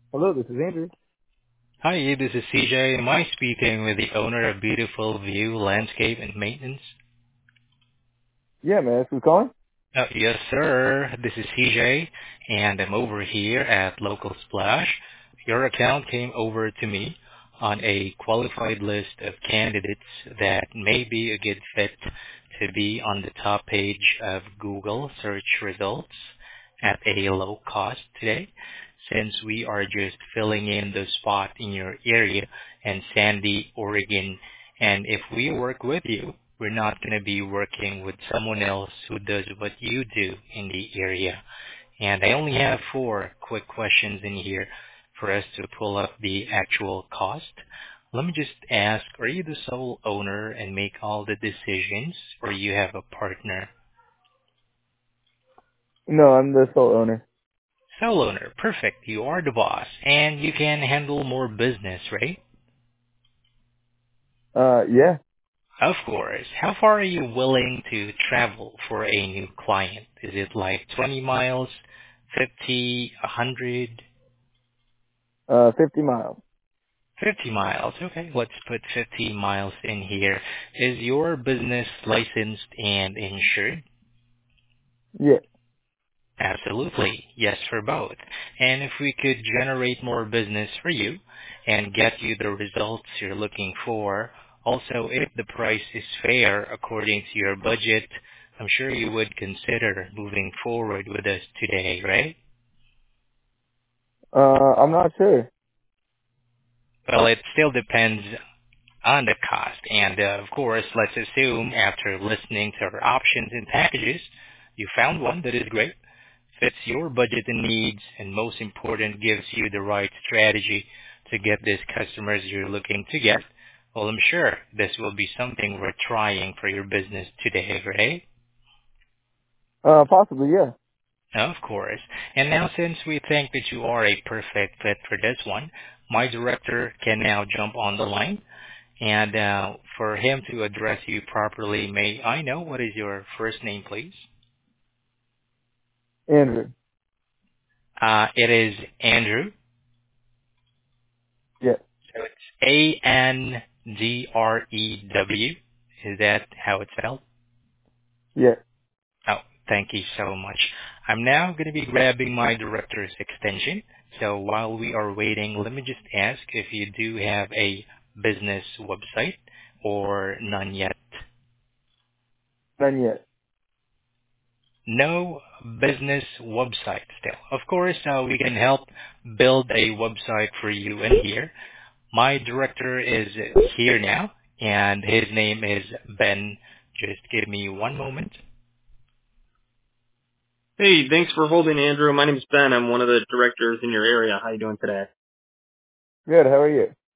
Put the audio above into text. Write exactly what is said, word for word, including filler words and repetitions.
Hello, this is Andrew. Hi, this is C J. Am I speaking with the owner of Beautiful View Landscape and Maintenance? Yeah, man, who's calling? Uh, yes, sir. This is C J, and I'm over here at Local Splash. Your account came over to me on a qualified list of candidates that may be a good fit to be on the top page of Google search results at a low cost today, since we are just filling in the spot in your area in Sandy, Oregon. And if we work with you, we're not going to be working with someone else who does what you do in the area. And I only have four quick questions in here for us to pull up the actual cost. Let me just ask, are you the sole owner and make all the decisions, or you have a partner? No, I'm the sole owner. Sole owner, perfect. You are the boss, and you can handle more business, right? Uh, yeah. Of course. How far are you willing to travel for a new client? Is it like twenty miles, fifty, one hundred? Uh, fifty miles. fifty miles. Okay, let's put fifty miles in here. Is your business licensed and insured? Yeah. Absolutely. Yes for both. And if we could generate more business for you and get you the results you're looking for, also if the price is fair according to your budget, I'm sure you would consider moving forward with us today, right? Uh, I'm not sure. Well, it still depends on the cost. And uh, of course, let's assume after listening to our options and packages, you found one that is great, fits your budget and needs, and most important, gives you the right strategy to get these customers you're looking to get. Well, I'm sure this will be something we're trying for your business today, right? Uh, possibly, yeah. Of course. And now since we think that you are a perfect fit for this one, my director can now jump on the line. And uh, for him to address you properly, may I know what is your first name, please? Andrew. Uh, it is Andrew. Yeah. So it's A N D R E W. Is that how it's spelled? Yeah. Oh, thank you so much. I'm now going to be grabbing my director's extension. So while we are waiting, let me just ask if you do have a business website or none yet. None yet. No business website still. Of course, uh, we can help build a website for you in here. My director is here now, and his name is Ben. Just give me one moment. Hey, thanks for holding, Andrew. My name is Ben. I'm one of the directors in your area. How you doing today? Good, how are you?